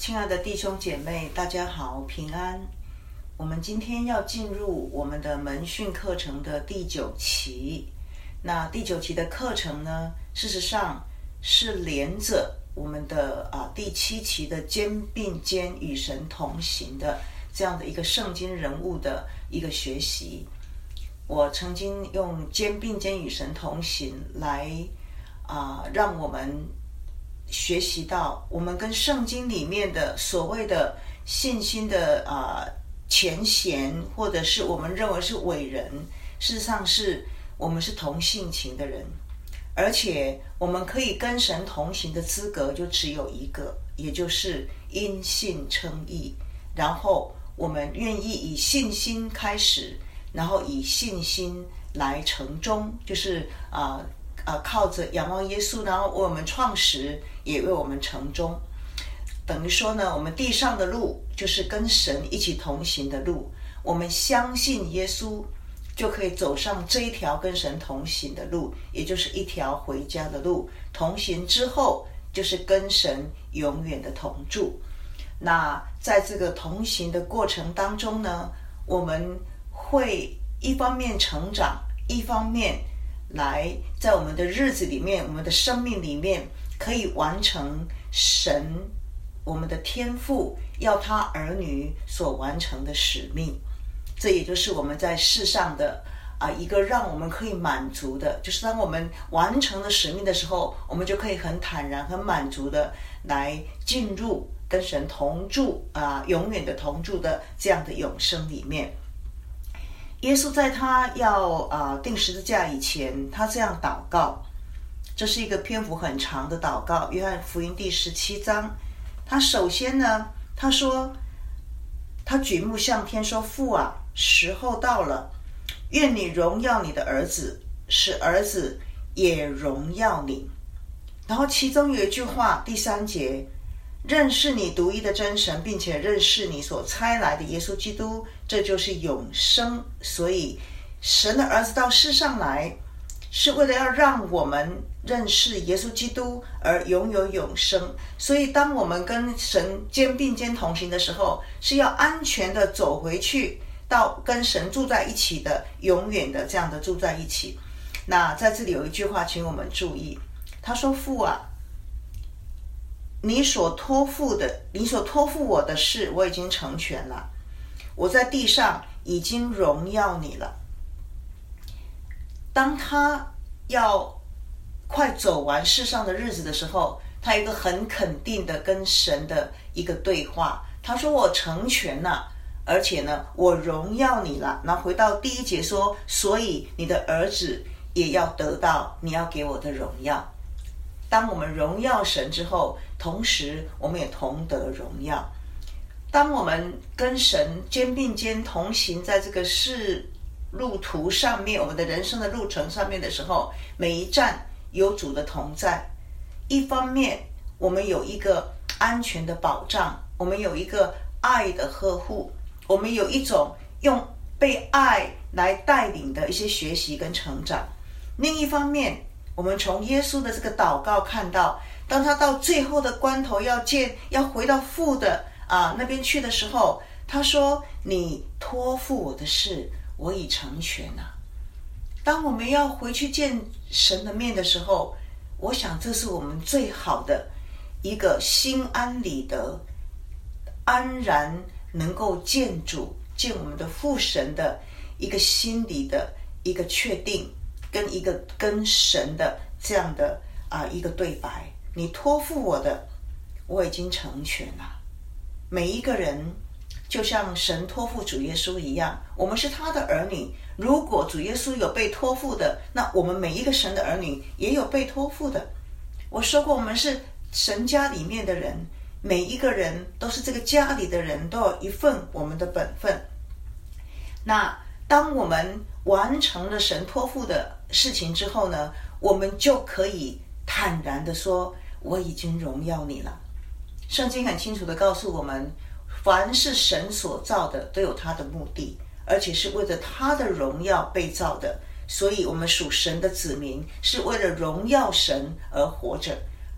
亲爱的弟兄姐妹，大家好，平安。我们今天要进入我们的门训课程的第9期。那第9期的课程呢，事实上是连着我们的第7期的肩并肩与神同行的这样的一个圣经人物的一个学习。我曾经用肩并肩与神同行来让我们学习到我们跟圣经里面的所谓的信心的前贤，或者是我们认为是伟人，事实上是我们是同性情的人，而且我们可以跟神同行的资格就只有一个，也就是因信称义。然后我们愿意以信心开始，然后以信心来成终，就是靠着仰望耶稣，然后为我们创始，也为我们成终。等于说呢，我们地上的路就是跟神一起同行的路，我们相信耶稣，就可以走上这一条跟神同行的路，也就是一条回家的路。同行之后，就是跟神永远的同住。那在这个同行的过程当中呢，我们会一方面成长，一方面来在我们的日子里面，我们的生命里面可以完成神我们的天父要他儿女所完成的使命。这也就是我们在世上的一个让我们可以满足的，就是当我们完成了使命的时候，我们就可以很坦然很满足的来进入跟神同住永远的同住的这样的永生里面。耶稣在他要钉十字架以前，他这样祷告，这是一个篇幅很长的祷告，约翰福音第17章。他首先呢，他说，他举目向天说，父啊，时候到了，愿你荣耀你的儿子，使儿子也荣耀你。然后其中有一句话，第3节，认识你独一的真神，并且认识你所差来的耶稣基督，这就是永生。所以神的儿子到世上来，是为了要让我们认识耶稣基督而拥有永生。所以当我们跟神肩并肩同行的时候，是要安全的走回去到跟神住在一起的，永远的这样的住在一起。那在这里有一句话请我们注意，他说，父啊，你所托付我的事我已经成全了，我在地上已经荣耀你了。当他要快走完世上的日子的时候，他有一个很肯定的跟神的一个对话，他说，我成全了，而且呢，我荣耀你了。然后回到第1节说，所以你的儿子也要得到你要给我的荣耀。当我们荣耀神之后，同时我们也同得荣耀。当我们跟神肩并肩同行在这个路途上面，我们的人生的路程上面的时候，每一站有主的同在。一方面我们有一个安全的保障，我们有一个爱的呵护，我们有一种用被爱来带领的一些学习跟成长。另一方面，我们从耶稣的这个祷告看到，当他到最后的关头要回到父的那边去的时候，他说，你托付我的事我已成全了。当我们要回去见神的面的时候，我想这是我们最好的一个心安理得，安然能够见主见我们的父神的一个心理的一个确定，跟一个跟神的这样的一个对白。你托付我的我已经成全了。每一个人就像神托付主耶稣一样，我们是他的儿女。如果主耶稣有被托付的，那我们每一个神的儿女也有被托付的。我说过，我们是神家里面的人，每一个人都是这个家里的人，都有一份我们的本分。那当我们完成了神托付的事情之后呢，我们就可以坦然的说，我已经荣耀你了。圣经很清楚的告诉我们，凡是神所造的都有他的目的，而且是为了他的荣耀被造的。所以我们属神的子民是为了荣耀神而活着，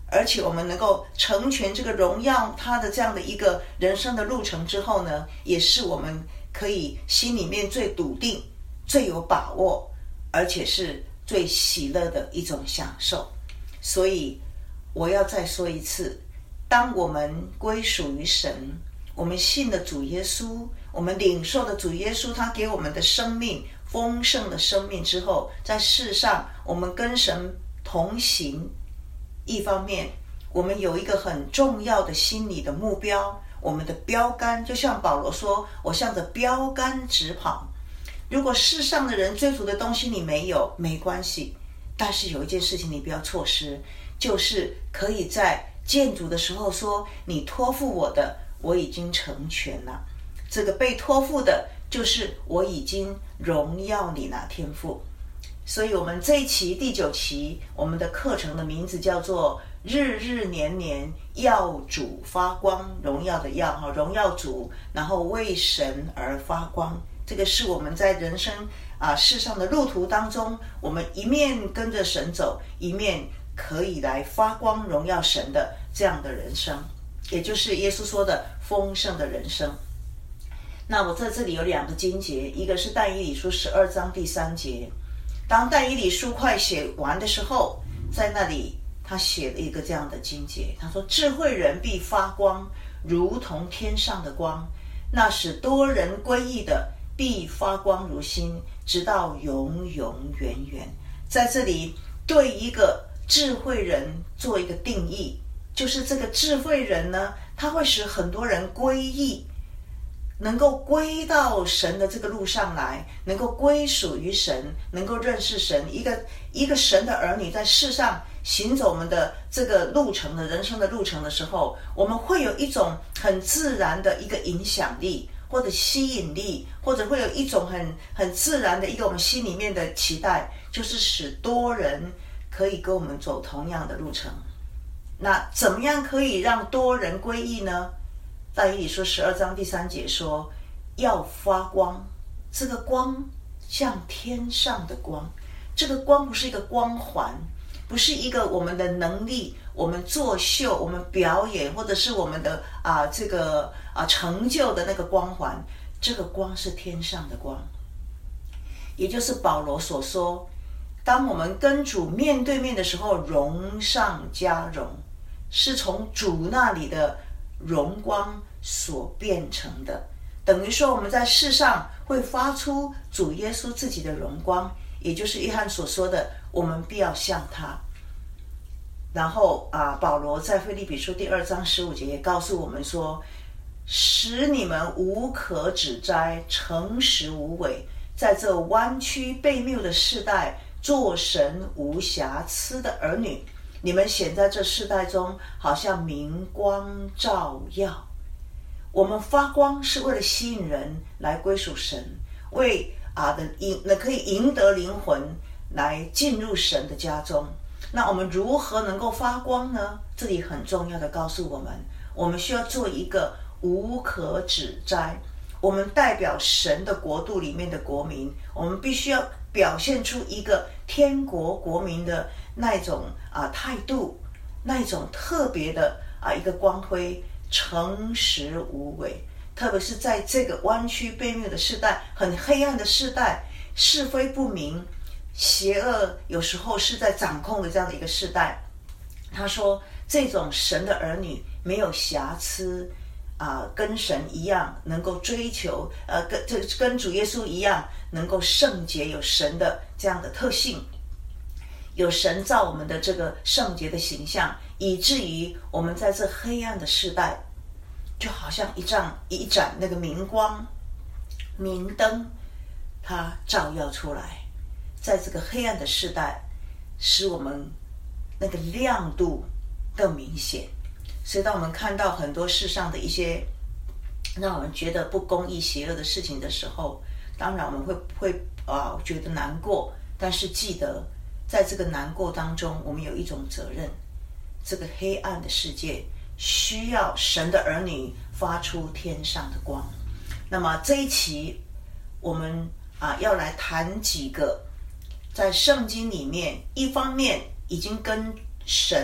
而且我们能够成全这个荣耀他的这样的一个人生的路程之后呢，也是我们可以心里面最笃定、最有把握，而且是最喜乐的一种享受。所以我要再说一次，当我们归属于神，我们信了主耶稣，我们领受了主耶稣他给我们的生命，丰盛的生命之后，在世上我们跟神同行。一方面我们有一个很重要的心理的目标，我们的标杆，就像保罗说，我向着标杆直跑。如果世上的人追逐的东西你没有，没关系，但是有一件事情你不要错失，就是可以在见主的时候说，你托付我的，我已经成全了。这个被托付的，就是我已经荣耀你那天父。所以我们这一期第9期，我们的课程的名字叫做日日年年耀主发光，荣耀的耀，荣耀主，然后为神而发光。这个是我们在人生世上的路途当中，我们一面跟着神走，一面可以来发光荣耀神的这样的人生，也就是耶稣说的丰盛的人生。那我在这里有2个经节，一个是但以理书12章第3节，当但以理书快写完的时候，在那里他写了一个这样的经节，他说，智慧人必发光，如同天上的光，那使多人归义的必发光如星，直到永永远远。在这里对一个智慧人做一个定义，就是这个智慧人呢，他会使很多人归义，能够归到神的这个路上来，能够归属于神，能够认识神。一个神的儿女在世上行走我们的这个路程的人生的路程的时候，我们会有一种很自然的一个影响力，或者吸引力，或者会有一种很自然的一个我们心里面的期待，就是使多人可以跟我们走同样的路程。那怎么样可以让多人归义呢？但以理书12章第3节说，要发光，这个光像天上的光。这个光不是一个光环，不是一个我们的能力，我们作秀，我们表演，或者是我们的成就的那个光环。这个光是天上的光，也就是保罗所说，当我们跟主面对面的时候，荣上加荣，是从主那里的荣光所变成的。等于说我们在世上会发出主耶稣自己的荣光，也就是约翰所说的，我们必要像他。然后保罗在腓立比书第2章15节也告诉我们说，使你们无可指摘，诚实无伪，在这弯曲悖谬的世代，做神无瑕疵的儿女。你们显在这世代中，好像明光照耀。我们发光是为了吸引人来归属神，为可以赢得灵魂来进入神的家中。那我们如何能够发光呢？这里很重要的告诉我们，我们需要做一个无可指摘。我们代表神的国度里面的国民，我们必须要表现出一个天国国民的那种态度，那种特别的一个光辉，诚实无伪。特别是在这个弯曲悖谬的世代，很黑暗的世代，是非不明，邪恶有时候是在掌控的这样的一个世代，他说这种神的儿女没有瑕疵，跟神一样能够追求，跟主耶稣一样能够圣洁，有神的这样的特性，有神造我们的这个圣洁的形象，以至于我们在这黑暗的世代，就好像一盏那个明光明灯，它照耀出来，在这个黑暗的世代，使我们那个亮度更明显。所以当我们看到很多世上的一些让我们觉得不公义邪恶的事情的时候，当然我们会觉得难过，但是记得在这个难过当中，我们有一种责任，这个黑暗的世界需要神的儿女发出天上的光。那么这一期我们要来谈几个在圣经里面，一方面已经跟神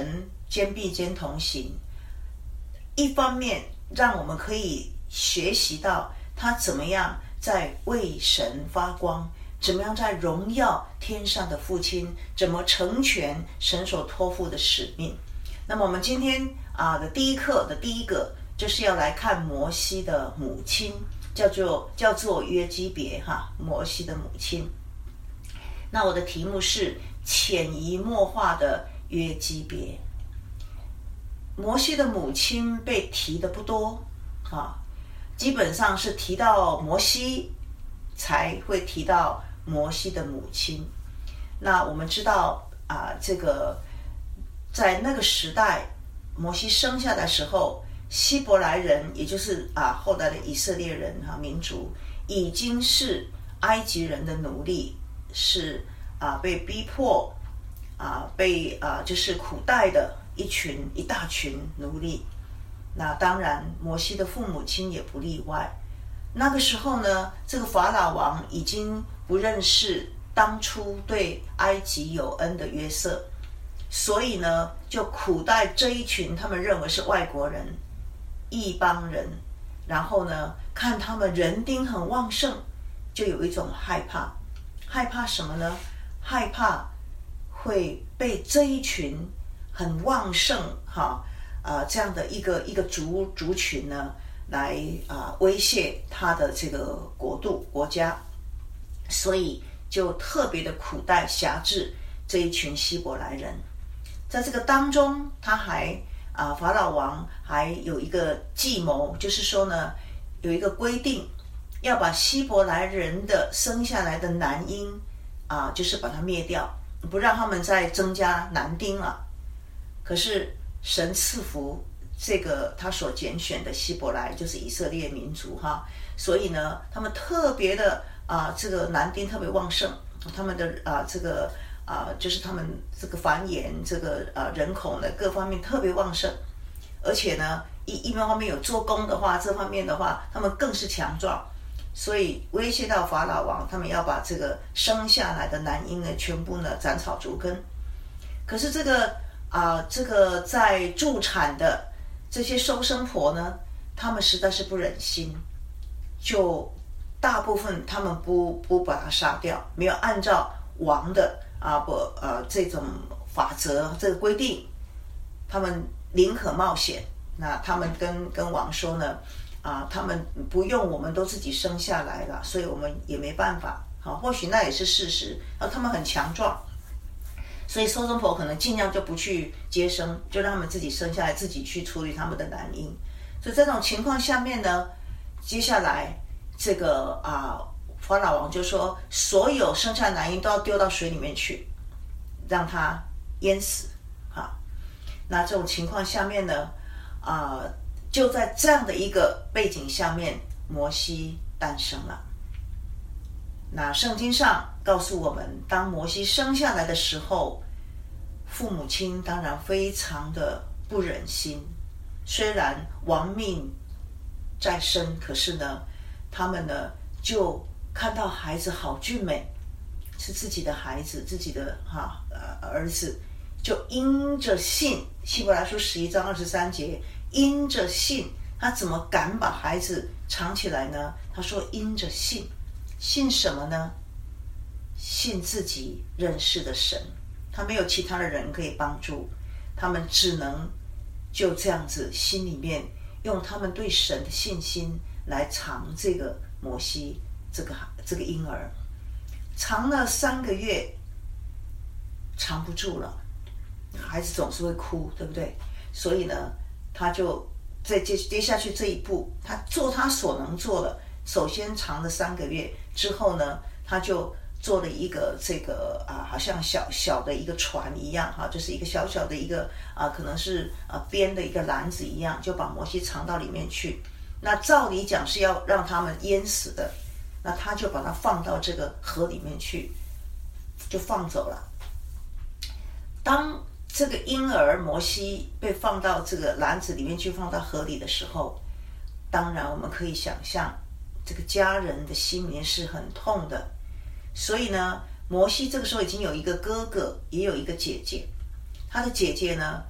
肩并肩同行，一方面让我们可以学习到他怎么样在为神发光，怎么样在荣耀天上的父亲，怎么成全神所托付的使命。那么我们今天的第一课的第一个就是要来看摩西的母亲，叫做约基别摩西的母亲。那我的题目是潜移默化的约基别。摩西的母亲被提的不多基本上是提到摩西才会提到摩西的母亲。那我们知道这个在那个时代，摩西生下的时候，希伯来人也就是后来的以色列人民族已经是埃及人的奴隶，是被逼迫被就是苦待的一大群奴隶。那当然摩西的父母亲也不例外。那个时候呢，这个法老王已经不认识当初对埃及有恩的约瑟，所以呢就苦待这一群他们认为是外国人、异邦人，然后呢看他们人丁很旺盛，就有一种害怕。害怕什么呢？害怕会被这一群很旺盛这样的一个族群呢来威胁他的这个国家，所以就特别的苦待辖制这一群希伯来人。在这个当中，他还法老王还有一个计谋，就是说呢有一个规定，要把希伯来人的生下来的男婴就是把它灭掉，不让他们再增加男丁了。可是神赐福这个他所拣选的希伯来，就是以色列民族所以呢他们特别的这个男丁特别旺盛，他们的这个就是他们这个繁衍这个人口呢各方面特别旺盛，而且呢一方面有做工的话，这方面的话他们更是强壮，所以威胁到法老王，他们要把这个生下来的男婴呢全部呢斩草除根。可是这个在助产的这些收生婆呢，他们实在是不忍心，就大部分他们不把它杀掉，没有按照王的这种法则这个规定，他们宁可冒险。那他们跟王说呢他们不用，我们都自己生下来了，所以我们也没办法或许那也是事实他们很强壮，所以收生婆可能尽量就不去接生，就让他们自己生下来，自己去处理他们的男婴。所以这种情况下面呢，接下来这个法老王就说，所有生下的男婴都要丢到水里面去，让他淹死那这种情况下面呢就在这样的一个背景下面，摩西诞生了。那圣经上告诉我们，当摩西生下来的时候，父母亲当然非常的不忍心，虽然亡命在身，可是呢他们呢就看到孩子好俊美，是自己的孩子，自己的儿子，就因着信，希伯来书11章23节，因着信，他怎么敢把孩子藏起来呢？他说因着信。信什么呢？信自己认识的神，他没有其他的人可以帮助，他们只能就这样子心里面用他们对神的信心来藏这个摩西这个婴儿。藏了3个月，藏不住了，孩子总是会哭，对不对？所以呢他就在接下去这一步，他做他所能做的，首先藏了3个月之后呢，他就做了一个这个好像小的一个船一样就是一个小小的一个可能是编的一个篮子一样，就把摩西藏到里面去。那照理讲是要让他们淹死的，那他就把它放到这个河里面去，就放走了。当这个婴儿摩西被放到这个篮子里面去，放到河里的时候，当然我们可以想象这个家人的心里面是很痛的。所以呢摩西这个时候已经有一个哥哥，也有一个姐姐，他的姐姐呢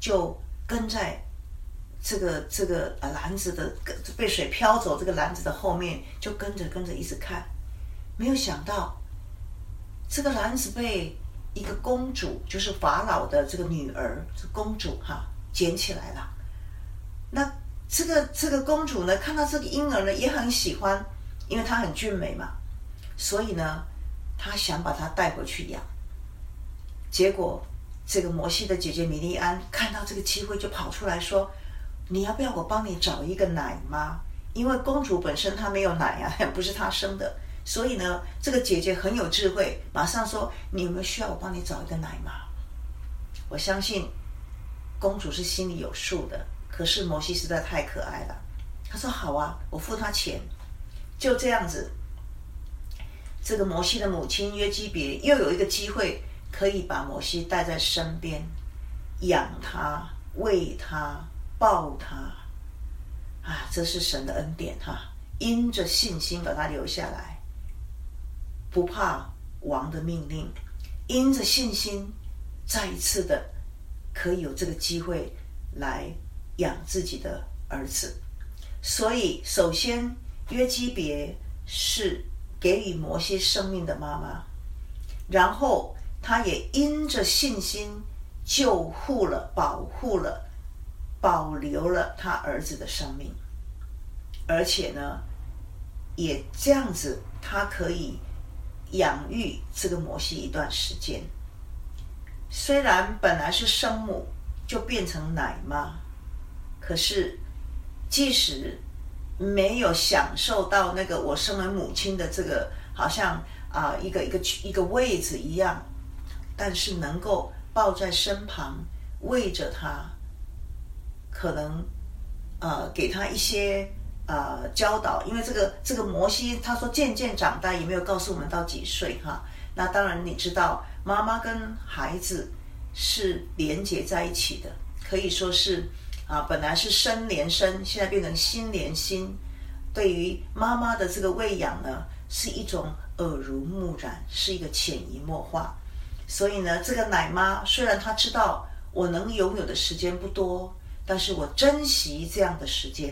就跟在这个篮子的被水飘走这个篮子的后面，就跟着一直看。没有想到这个篮子被一个公主，就是法老的这个女儿，是公主捡起来了。那这个公主呢，看到这个婴儿呢也很喜欢，因为她很俊美嘛，所以呢她想把她带回去养。结果这个摩西的姐姐米利安看到这个机会，就跑出来说，你要不要我帮你找一个奶妈？因为公主本身她没有奶啊，不是她生的，所以呢这个姐姐很有智慧，马上说，你有没有需要我帮你找一个奶妈？我相信公主是心里有数的，可是摩西实在太可爱了，他说好啊，我付他钱。就这样子，这个摩西的母亲约基别又有一个机会可以把摩西带在身边，养他，喂他，抱他这是神的恩典因着信心把他留下来，不怕王的命令，因着信心再一次的可以有这个机会来养自己的儿子。所以首先约基别是给予摩西生命的妈妈，然后他也因着信心救护了、保护了、保留了他儿子的生命，而且呢也这样子他可以养育这个摩西一段时间。虽然本来是生母就变成奶妈，可是即使没有享受到那个我身为母亲的这个好像一个位置一样，但是能够抱在身旁喂着他，可能给他一些教导。因为这个摩西他说渐渐长大，也没有告诉我们到几岁那当然你知道妈妈跟孩子是连结在一起的，可以说是本来是身连身，现在变成心连心。对于妈妈的这个喂养呢，是一种耳濡目染，是一个潜移默化。所以呢这个奶妈虽然她知道我能拥有的时间不多，但是我珍惜这样的时间。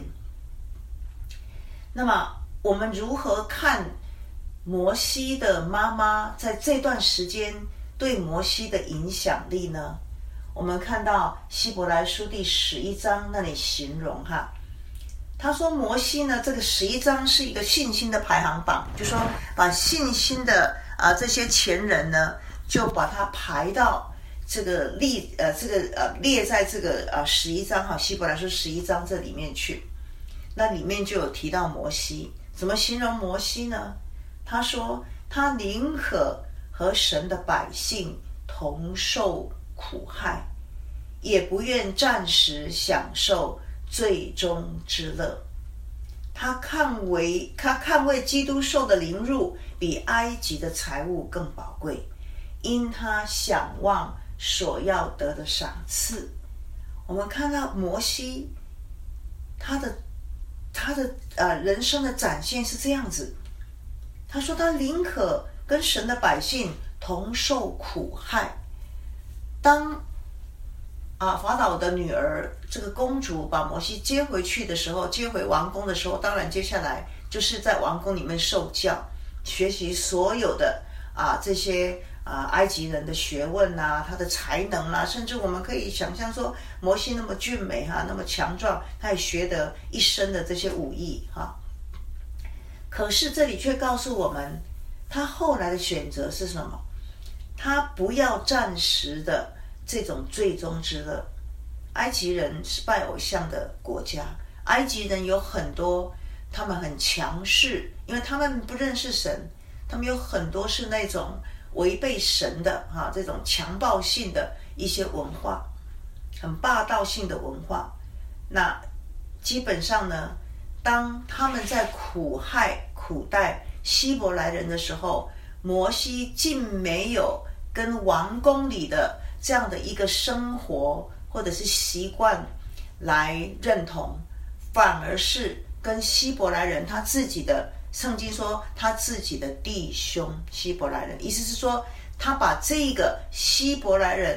那么我们如何看摩西的妈妈在这段时间对摩西的影响力呢？我们看到希伯来书第11章那里形容他说摩西呢，这个11章是一个信心的排行榜，就说把信心的这些前人呢，就把它排到这个列在这个11章希伯来书11章这里面去。那里面就有提到摩西，怎么形容摩西呢？他说他宁可和神的百姓同受苦害，也不愿暂时享受最终之乐。他看为基督受的凌辱比埃及的财物更宝贵，因他想望所要得的赏赐。我们看到摩西他的人生的展现是这样子。他说他宁可跟神的百姓同受苦害。当法老的女儿这个公主把摩西接回去的时候，接回王宫的时候，当然接下来就是在王宫里面受教，学习所有的这些埃及人的学问他的才能甚至我们可以想象说摩西那么俊美那么强壮，他也学得一身的这些武艺可是这里却告诉我们，他后来的选择是什么？他不要暂时的这种最终之乐。埃及人是拜偶像的国家，埃及人有很多他们很强势，因为他们不认识神，他们有很多是那种违背神的这种强暴性的一些文化，很霸道性的文化。那基本上呢，当他们在苦待希伯来人的时候，摩西竟没有跟王宫里的这样的一个生活或者是习惯来认同，反而是跟希伯来人他自己的，圣经说他自己的弟兄希伯来人，意思是说他把这个希伯来人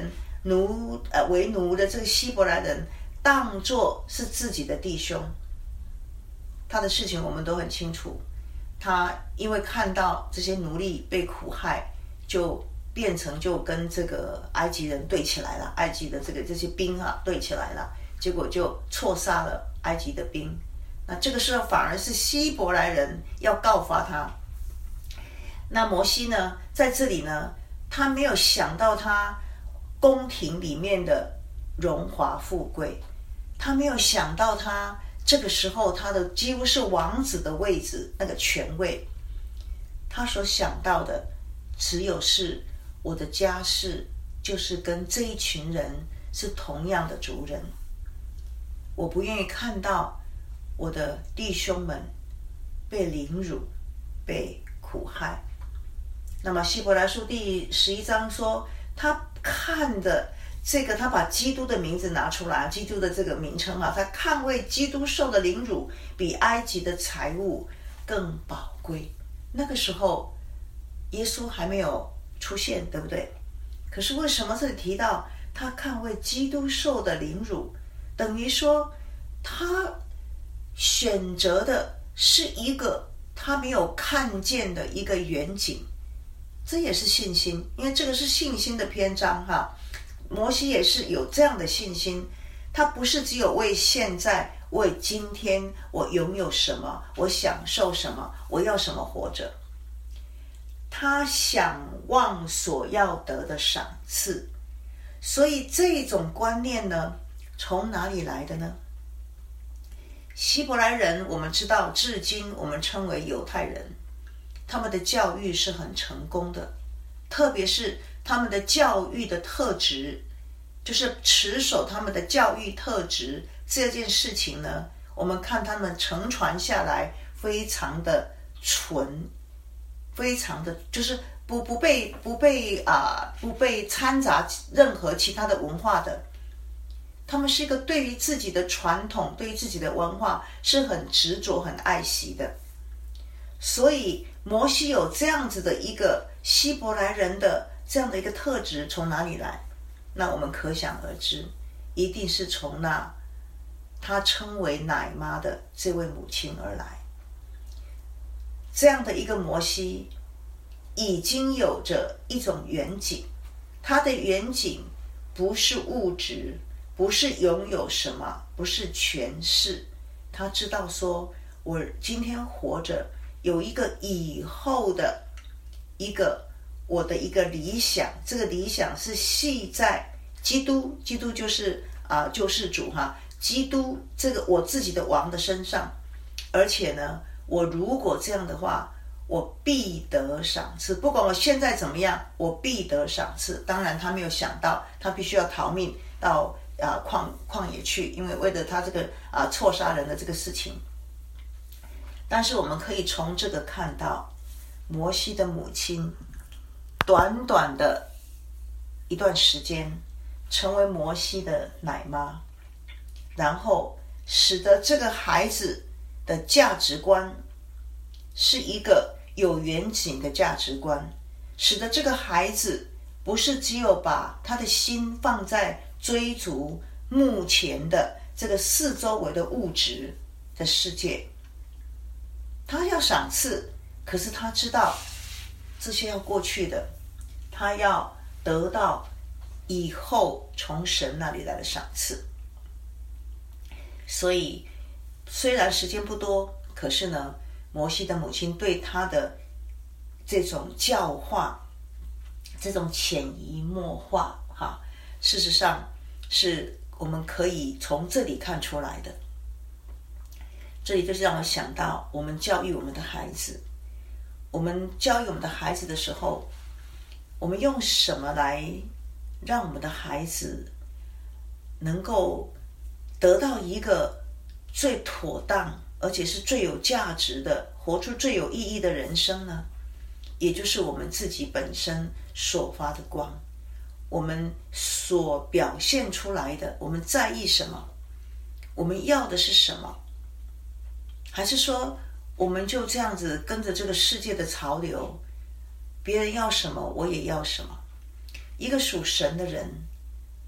为奴的这个希伯来人当作是自己的弟兄。他的事情我们都很清楚，他因为看到这些奴隶被苦害，就变成就跟这个埃及人对起来了，埃及的这些兵对起来了，结果就错杀了埃及的兵。那这个时候反而是希伯来人要告发他。那摩西呢，在这里呢，他没有想到他宫廷里面的荣华富贵，他没有想到他这个时候他的几乎是王子的位置，那个权位。他所想到的只有是我的家世就是跟这一群人是同样的族人，我不愿意看到我的弟兄们被凌辱被苦害。那么希伯来书第11章说，他看的这个，他把基督的名字拿出来，基督的这个名称他看为基督受的凌辱比埃及的财物更宝贵。那个时候耶稣还没有出现，对不对？可是为什么这里提到他看为基督受的凌辱，等于说他选择的是一个他没有看见的一个远景。这也是信心，因为这个是信心的篇章摩西也是有这样的信心，他不是只有为现在为今天我拥有什么，我享受什么，我要什么活着，他想望所要得的赏赐。所以这种观念呢，从哪里来的呢？希伯来人我们知道，至今我们称为犹太人，他们的教育是很成功的，特别是他们的教育的特质，就是持守他们的教育特质这件事情呢，我们看他们承传下来非常的纯，非常的就是不被掺杂任何其他的文化的。他们是一个对于自己的传统，对于自己的文化是很执着很爱惜的。所以摩西有这样子的一个希伯来人的这样的一个特质，从哪里来？那我们可想而知，一定是从那他称为奶妈的这位母亲而来。这样的一个摩西已经有着一种远景，他的远景不是物质，不是拥有什么，不是权势，他知道说我今天活着有一个以后的一个我的一个理想，这个理想是系在基督就是救世主基督这个我自己的王的身上。而且呢，我如果这样的话，我必得赏赐，不管我现在怎么样，我必得赏赐。当然他没有想到他必须要逃命到旷野去，因为为了他这个错杀人的这个事情。但是我们可以从这个看到，摩西的母亲短短的一段时间成为摩西的奶妈，然后使得这个孩子的价值观是一个有远景的价值观，使得这个孩子不是只有把他的心放在追逐目前的这个四周围的物质的世界。他要赏赐，可是他知道这些要过去的，他要得到以后从神那里来的赏赐。所以虽然时间不多，可是呢，摩西的母亲对他的这种教化，这种潜移默化事实上是我们可以从这里看出来的。这里就是让我想到，我们教育我们的孩子，我们教育我们的孩子的时候，我们用什么来让我们的孩子能够得到一个最妥当而且是最有价值的，活出最有意义的人生呢？也就是我们自己本身所发的光，我们所表现出来的，我们在意什么，我们要的是什么？还是说我们就这样子跟着这个世界的潮流，别人要什么我也要什么？一个属神的人，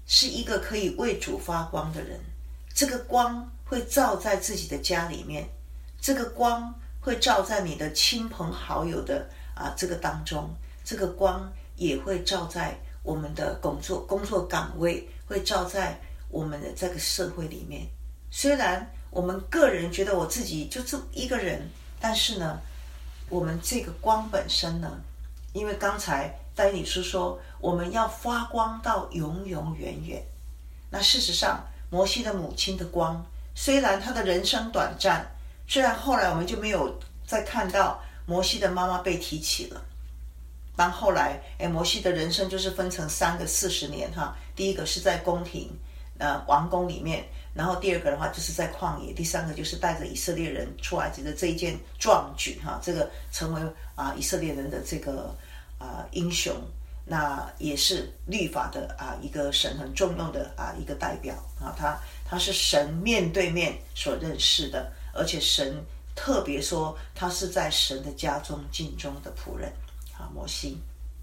是一个可以为主发光的人，这个光会照在自己的家里面，这个光会照在你的亲朋好友的这个当中，这个光也会照在我们的工作岗位，会照在我们的这个社会里面。虽然我们个人觉得我自己就这一个人，但是呢，我们这个光本身呢，因为刚才戴女士说我们要发光到永永远远，那事实上摩西的母亲的光，虽然他的人生短暂，虽然后来我们就没有再看到摩西的妈妈被提起了，当后来摩西的人生就是分成3个40年第一个是在宫廷王宫里面，然后第二个的话就是在旷野，第3个就是带着以色列人出来的这一件壮举这个成为以色列人的这个英雄，那也是律法的一个神很重用的一个代表他是神面对面所认识的，而且神特别说他是在神的家中尽忠的仆人摩西。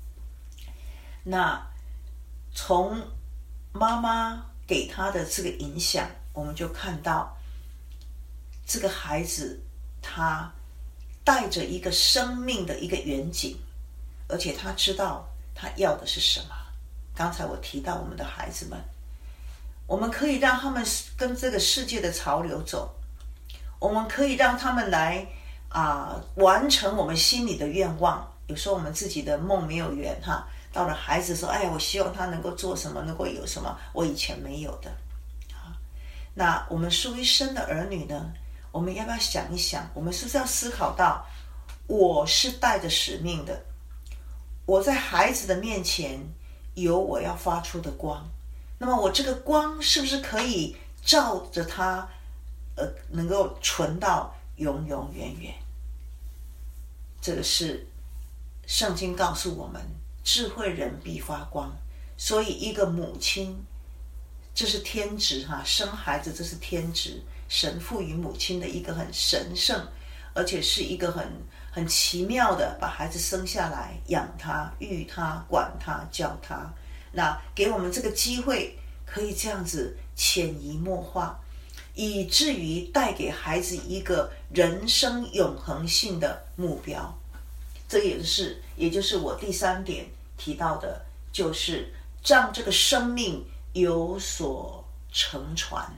那从妈妈给他的这个影响，我们就看到这个孩子他带着一个生命的一个远景，而且他知道他要的是什么。刚才我提到我们的孩子们，我们可以让他们跟这个世界的潮流走，我们可以让他们来完成我们心里的愿望。有时候我们自己的梦没有圆到了孩子说我希望他能够做什么，能够有什么我以前没有的那我们属于生的儿女呢，我们要不要想一想，我们是不是要思考到我是带着使命的，我在孩子的面前有我要发出的光，那么我这个光是不是可以照着他能够存到永永远远。这个是圣经告诉我们，智慧人必发光。所以一个母亲，这是天职生孩子这是天职，神赋予母亲的一个很神圣，而且是一个很奇妙的，把孩子生下来，养他，育他，管他，教他，那给我们这个机会可以这样子潜移默化，以至于带给孩子一个人生永恒性的目标。这也就是我第3点提到的，就是让这个生命有所承传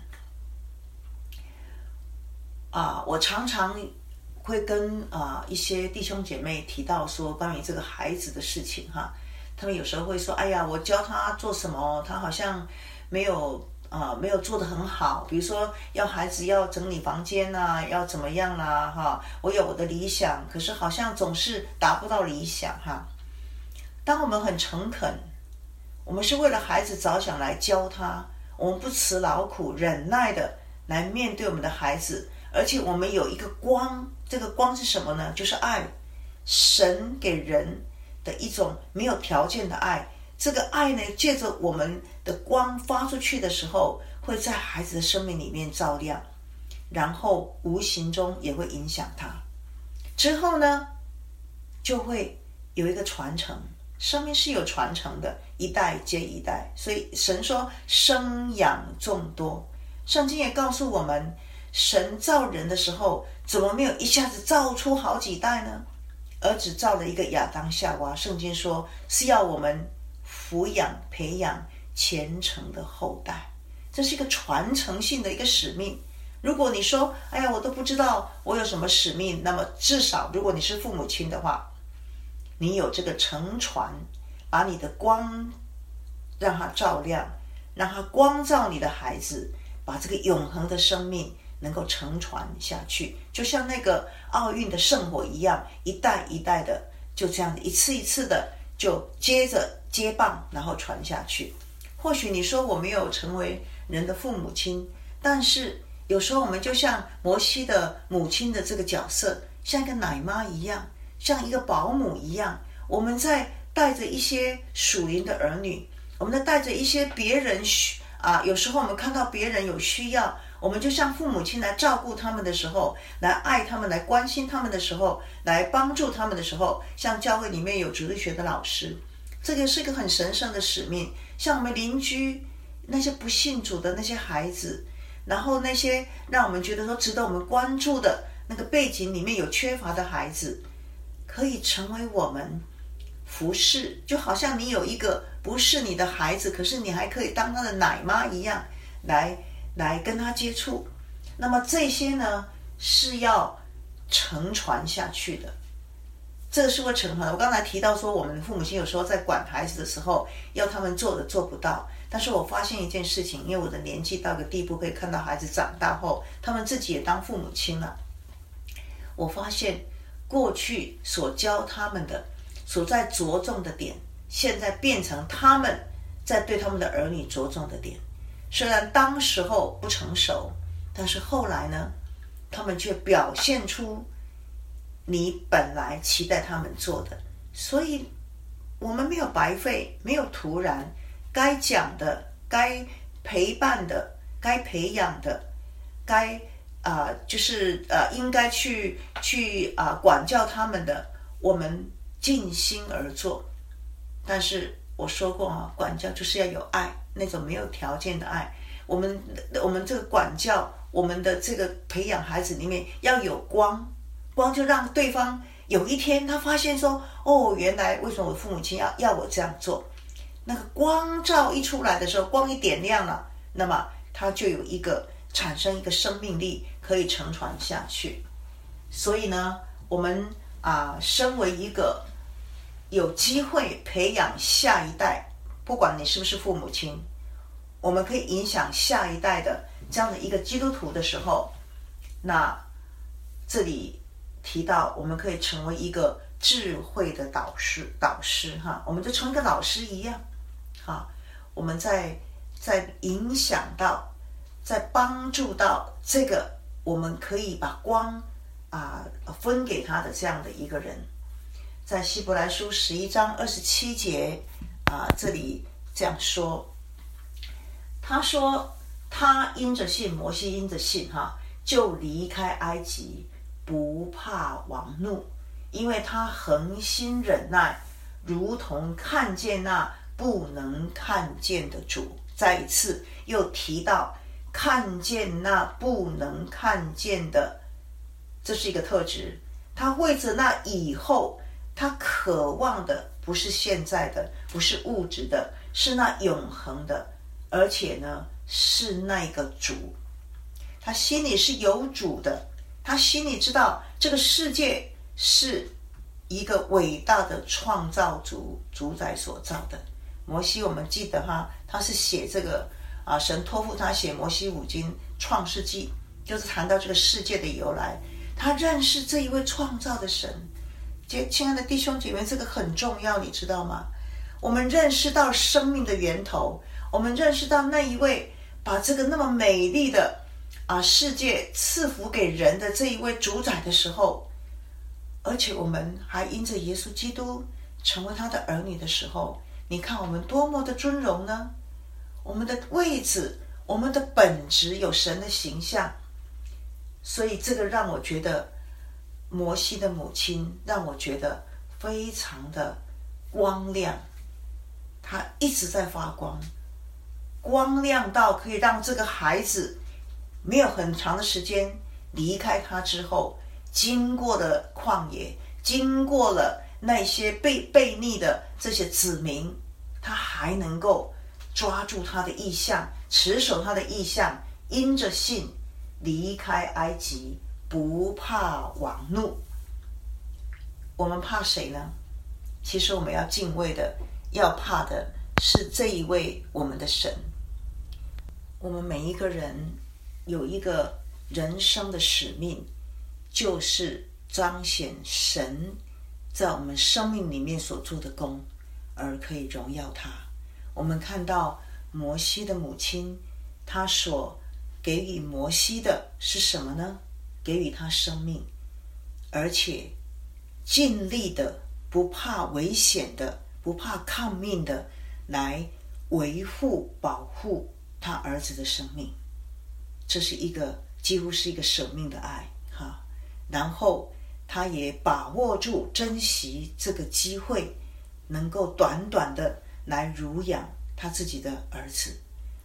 我常常会跟一些弟兄姐妹提到说关于这个孩子的事情他们有时候会说我教他做什么，他好像没有做得很好，比如说要孩子要整理房间要怎么样我有我的理想，可是好像总是达不到理想当我们很诚恳，我们是为了孩子着想来教他，我们不辞劳苦忍耐的来面对我们的孩子，而且我们有一个光，这个光是什么呢？就是爱，神给人的一种没有条件的爱。这个爱呢，借着我们的光发出去的时候，会在孩子的生命里面照亮，然后无形中也会影响他。之后呢，就会有一个传承，生命是有传承的，一代接一代。所以神说生养众多，圣经也告诉我们，神造人的时候，怎么没有一下子造出好几代呢？而只造了一个亚当夏娃。圣经说是要我们抚养培养虔诚的后代，这是一个传承性的一个使命。如果你说我都不知道我有什么使命，那么至少如果你是父母亲的话，你有这个承传，把你的光让它照亮，让它光照你的孩子，把这个永恒的生命能够承传下去，就像那个奥运的圣火一样，一代一代的就这样一次一次的就接着接棒，然后传下去。或许你说我没有成为人的父母亲，但是有时候我们就像摩西的母亲的这个角色，像一个奶妈一样，像一个保姆一样，我们在带着一些属灵的儿女，我们在带着一些别人有时候我们看到别人有需要，我们就像父母亲来照顾他们的时候，来爱他们，来关心他们的时候，来帮助他们的时候，像教会里面有主日学的老师，这个是一个很神圣的使命。像我们邻居那些不信主的那些孩子，然后那些让我们觉得说值得我们关注的那个背景里面有缺乏的孩子，可以成为我们服侍，就好像你有一个不是你的孩子，可是你还可以当他的奶妈一样，来跟他接触。那么这些呢是要承传下去的，这个是会承传的。我刚才提到说，我们父母亲有时候在管孩子的时候，要他们做的做不到。但是我发现一件事情，因为我的年纪到个地步，可以看到孩子长大后，他们自己也当父母亲了。我发现过去所教他们的，所在着重的点，现在变成他们在对他们的儿女着重的点。虽然当时候不成熟，但是后来呢，他们却表现出你本来期待他们做的。所以我们没有白费，没有徒然，该讲的，该陪伴的，该培养的，该应该去管教他们的，我们尽心而做。但是我说过管教就是要有爱，那种没有条件的爱。我们这个管教，我们的这个培养孩子里面要有光就让对方有一天他发现说，原来为什么我父母亲要我这样做。那个光照一出来的时候，光一点亮了，那么它就有产生一个生命力，可以承传下去。所以呢，我们身为一个有机会培养下一代，不管你是不是父母亲，我们可以影响下一代的这样的一个基督徒的时候，那这里提到我们可以成为一个智慧的导师我们就成一个老师一样我们在影响到，在帮助到这个我们可以把光分给他的这样的一个人。在希伯来书11章27节这里这样说，他说他因着信，摩西因着信就离开埃及，不怕王怒，因为他恒心忍耐，如同看见那不能看见的主。再一次又提到看见那不能看见的，这是一个特质。他为着那以后他渴望的不是现在的，不是物质的，是那永恒的，而且呢是那个主。他心里是有主的，他心里知道这个世界是一个伟大的创造主宰所造的。摩西我们记得他是写这个神托付他写摩西五经创世纪，就是谈到这个世界的由来。他认识这一位创造的神。亲爱的弟兄姐妹，这个很重要，你知道吗？我们认识到生命的源头，我们认识到那一位把这个那么美丽的世界赐福给人的这一位主宰的时候，而且我们还因着耶稣基督成为他的儿女的时候，你看我们多么的尊荣呢？我们的位置，我们的本质有神的形象。所以这个让我觉得摩西的母亲让我觉得非常的光亮，他一直在发光，光亮到可以让这个孩子没有很长的时间离开他之后，经过了旷野，经过了那些悖逆的这些子民，他还能够抓住他的意向，持守他的意向，因着信离开埃及，不怕王怒。我们怕谁呢？其实我们要敬畏的，要怕的是这一位我们的神。我们每一个人有一个人生的使命，就是彰显神在我们生命里面所做的工，而可以荣耀他。我们看到摩西的母亲，她所给予摩西的是什么呢？给予他生命，而且尽力的，不怕危险的，不怕抗命的，来维护保护他儿子的生命。这是一个几乎是一个舍命的爱然后他也把握住珍惜这个机会，能够短短的来乳养他自己的儿子。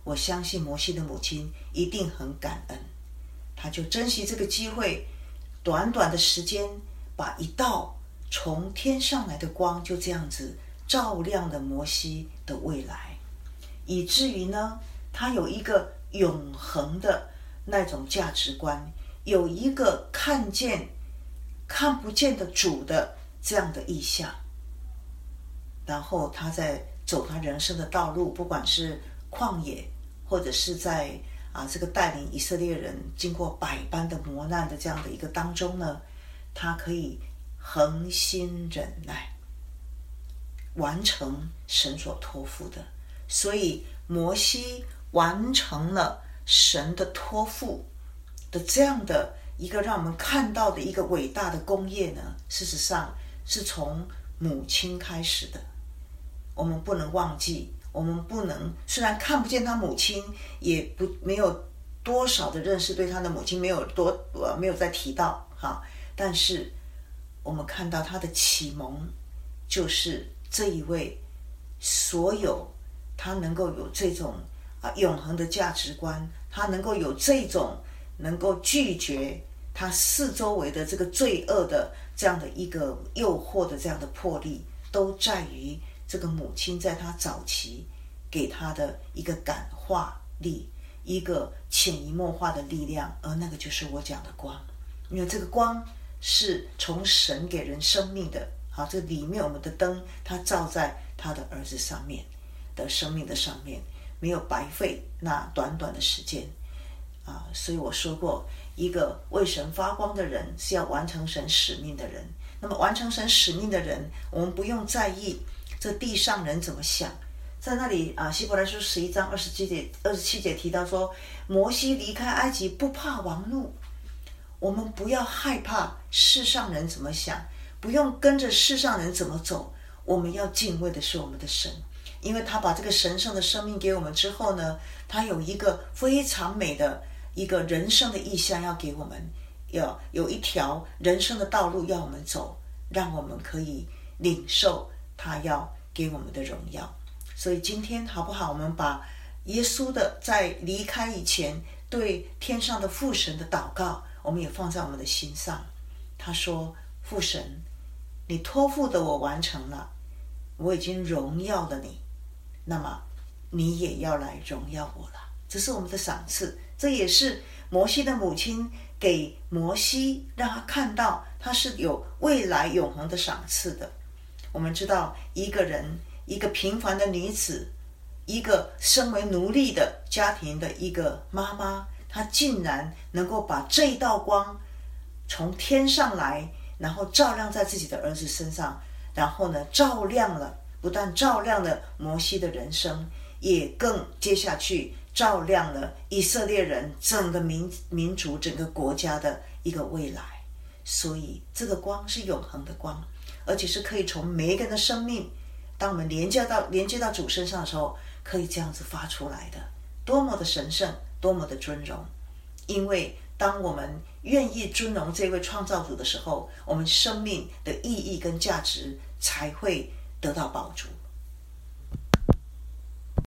我相信摩西的母亲一定很感恩，他就珍惜这个机会，短短的时间把一道从天上来的光就这样子照亮了摩西的未来，以至于呢，他有一个永恒的那种价值观，有一个看不见的主的这样的意象。然后他在走他人生的道路，不管是旷野，或者是在这个带领以色列人经过百般的磨难的这样的一个当中呢，他可以恒心忍耐，完成神所托付的。所以摩西完成了神的托付的这样的一个让我们看到的一个伟大的功业呢，事实上是从母亲开始的。我们不能忘记，我们不能，虽然看不见他母亲，也没有多少的认识对他的母亲，没有再提到但是我们看到他的启蒙，就是这一位所有他能够有这种永恒的价值观，他能够有这种能够拒绝他四周围的这个罪恶的这样的一个诱惑的这样的魄力，都在于这个母亲在他早期给他的一个感化力，一个潜移默化的力量，而那个就是我讲的光。因为这个光是从神给人生命的，这里面我们的灯它照在他的儿子上面的生命的上面，没有白费那短短的时间所以我说过，一个为神发光的人是要完成神使命的人。那么完成神使命的人，我们不用在意这地上人怎么想。在那里希伯来书11章27节提到说，摩西离开埃及不怕王怒。我们不要害怕世上人怎么想，不用跟着世上人怎么走，我们要敬畏的是我们的神。因为他把这个神圣的生命给我们之后呢，他有一个非常美的一个人生的意象要给我们，要有一条人生的道路要我们走，让我们可以领受他要给我们的荣耀。所以今天好不好，我们把耶稣的在离开以前对天上的父神的祷告，我们也放在我们的心上。他说，父神，你托付的我完成了，我已经荣耀了你，那么你也要来荣耀我了。这是我们的赏赐，这也是摩西的母亲给摩西，让他看到他是有未来永恒的赏赐的。我们知道一个人，一个平凡的女子，一个身为奴隶的家庭的一个妈妈，她竟然能够把这一道光从天上来，然后照亮在自己的儿子身上，然后呢不但照亮了摩西的人生，也更接下去照亮了以色列人整个民族整个国家的一个未来。所以这个光是永恒的光，而且是可以从每一个人的生命，当我们连接到主身上的时候，可以这样子发出来的，多么的神圣，多么的尊荣。因为当我们愿意尊荣这位创造主的时候，我们生命的意义跟价值才会得到饱足。